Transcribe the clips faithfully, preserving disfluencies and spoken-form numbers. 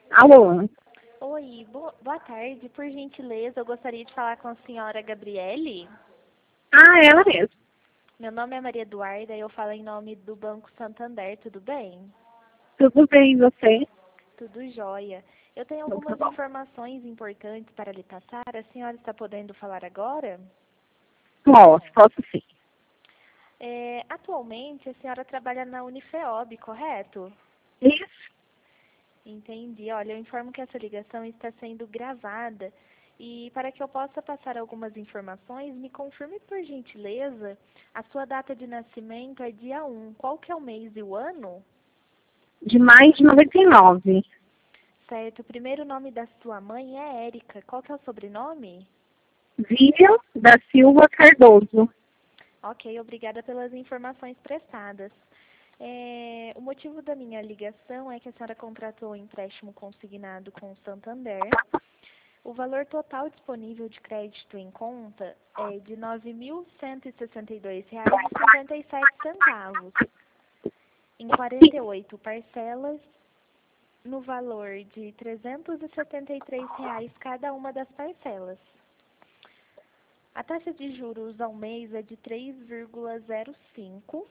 Alô? Oi, bo- boa tarde. Por gentileza, eu gostaria de falar com a senhora Gabriele. Ah, ela mesmo. Meu nome é Maria Eduarda e eu falo em nome do Banco Santander, tudo bem? Tudo bem, e você? Tudo jóia. Eu tenho algumas informações importantes para lhe passar. A senhora está podendo falar agora? Posso, posso sim. É, atualmente, a senhora trabalha na Unifeob, correto? Isso? Entendi. Olha, eu informo que essa ligação está sendo gravada e para que eu possa passar algumas informações, me confirme por gentileza, a sua data de nascimento é dia um. Qual que é o mês e o ano? De maio de noventa e nove. Certo. O primeiro nome da sua mãe é Érica. Qual que é o sobrenome? Vivian da Silva Cardoso. Ok, obrigada pelas informações prestadas. É, o motivo da minha ligação é que a senhora contratou um empréstimo consignado com o Santander. O valor total disponível de crédito em conta é de nove mil cento e sessenta e dois reais e cinquenta e sete centavos, em quarenta e oito parcelas, no valor de trezentos e setenta e três reais cada uma das parcelas. A taxa de juros ao mês é de três vírgula zero cinco.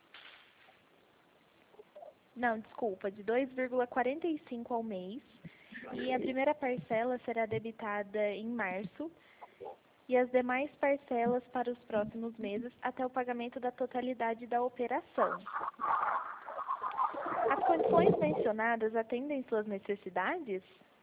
Não, desculpa, de dois vírgula quarenta e cinco ao mês. E a primeira parcela será debitada em março e as demais parcelas para os próximos meses até o pagamento da totalidade da operação. As condições mencionadas atendem suas necessidades?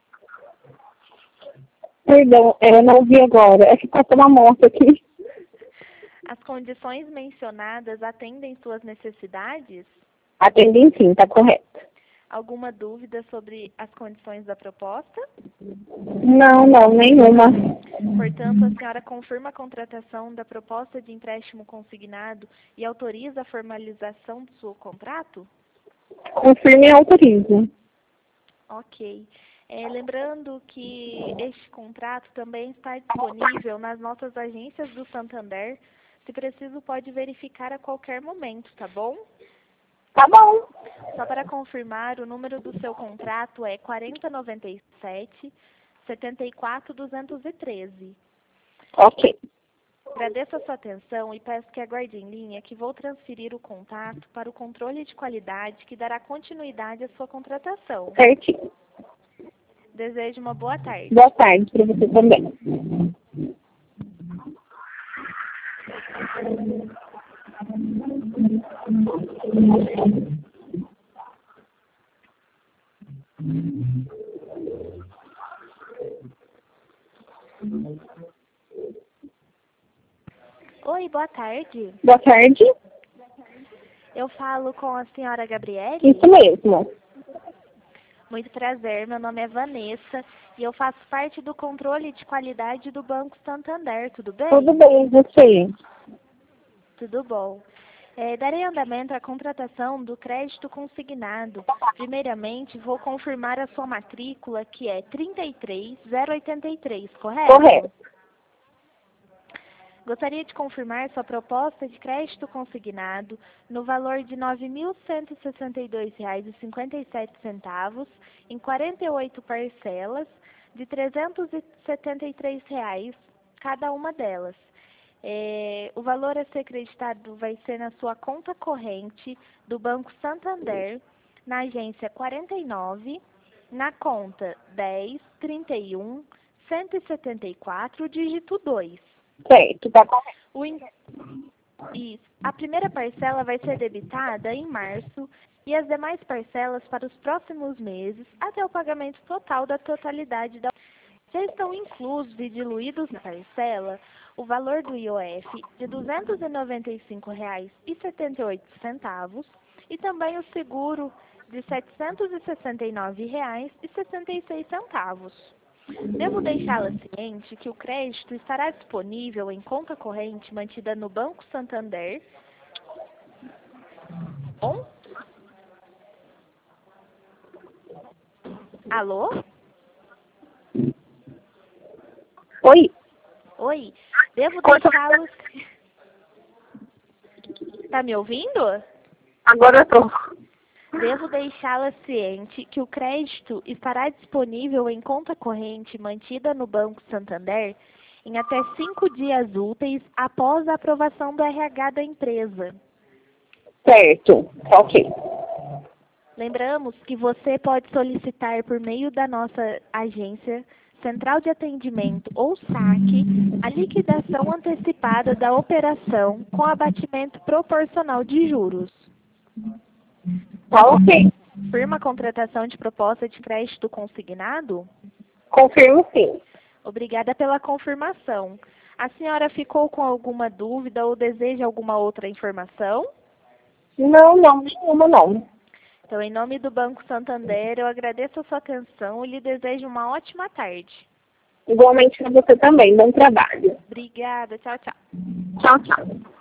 Perdão, eu não ouvi agora. É que passou uma moto aqui. As condições mencionadas atendem suas necessidades? Atendem sim, tá correto. Alguma dúvida sobre as condições da proposta? Não, não, nenhuma. Portanto, a senhora confirma a contratação da proposta de empréstimo consignado e autoriza a formalização do seu contrato? Confirme e autorize. Ok. É, lembrando que este contrato também está disponível nas nossas agências do Santander. Se preciso, pode verificar a qualquer momento, tá bom? Tá bom. Só para confirmar, o número do seu contrato é quarenta noventa e sete, setenta e quatro, duzentos e treze. Ok. Agradeço a sua atenção e peço que aguarde em linha que vou transferir o contato para o controle de qualidade que dará continuidade à sua contratação. Certinho. Desejo uma boa tarde. Boa tarde para você também. Oi, boa tarde. Boa tarde. Eu falo com a senhora Gabriele? Isso mesmo. Muito prazer, meu nome é Vanessa e eu faço parte do controle de qualidade do Banco Santander, tudo bem? Tudo bem, e você? Tudo bom. É, darei andamento à contratação do crédito consignado. Primeiramente, vou confirmar a sua matrícula, que é trinta e três zero oitenta e três, correto? Correto. Gostaria de confirmar sua proposta de crédito consignado no valor de nove mil cento e sessenta e dois reais e cinquenta e sete centavos, em quarenta e oito parcelas de trezentos e setenta e três reais cada uma delas. É, o valor a ser creditado vai ser na sua conta corrente do Banco Santander, na agência quarenta e nove, na conta dez, trinta e um, cento e setenta e quatro, dígito dois. Certo, tá correto. O in... Isso. A primeira parcela vai ser debitada em março e as demais parcelas para os próximos meses até o pagamento total da totalidade da. Já estão inclusos e diluídos na parcela o valor do I O F de duzentos e noventa e cinco reais e setenta e oito centavos e também o seguro de setecentos e sessenta e nove reais e sessenta e seis centavos. Devo deixá-la ciente que o crédito estará disponível em conta corrente mantida no Banco Santander. On? Alô? Oi? Oi? Devo deixá-los... Tá me ouvindo? Agora eu tô. devo deixá-la ciente que o crédito estará disponível em conta corrente mantida no Banco Santander em até cinco dias úteis após a aprovação do R H da empresa. Certo, ok. Lembramos que você pode solicitar por meio da nossa agência, Central de Atendimento ou saque, a liquidação antecipada da operação com abatimento proporcional de juros. Tá ok. Firma a contratação de proposta de crédito consignado? Confirmo sim. Obrigada pela confirmação. A senhora ficou com alguma dúvida ou deseja alguma outra informação? Não, não, nenhuma não. Então, em nome do Banco Santander, eu agradeço a sua atenção e lhe desejo uma ótima tarde. Igualmente para você também. Bom trabalho. Obrigada. Tchau, tchau. Tchau, tchau.